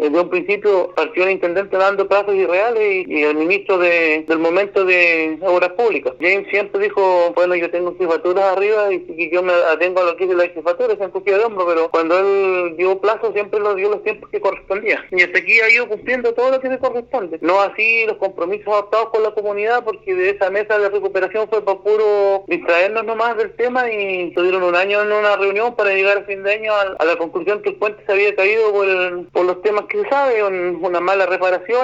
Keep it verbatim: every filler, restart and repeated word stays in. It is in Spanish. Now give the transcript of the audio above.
desde un principio partió el intendente dando plazos irreales y, y el ministro de, del momento de Obras Públicas. James siempre dijo, bueno, yo tengo jefaturas arriba y, y yo me atengo a lo que dice la jefatura, se encogía de hombro, pero cuando él dio plazos siempre lo dio los tiempos que correspondía. Y hasta aquí ha ido cumpliendo todo lo que se corresponde. No así los compromisos adoptados con la comunidad, porque de esa mesa de recuperación fue para puro distraernos nomás del tema y tuvieron un año en una reunión para llegar a fin de año a, a la conclusión que el puente se había caído por, el, por los temas que se sabe, un, una mala reparación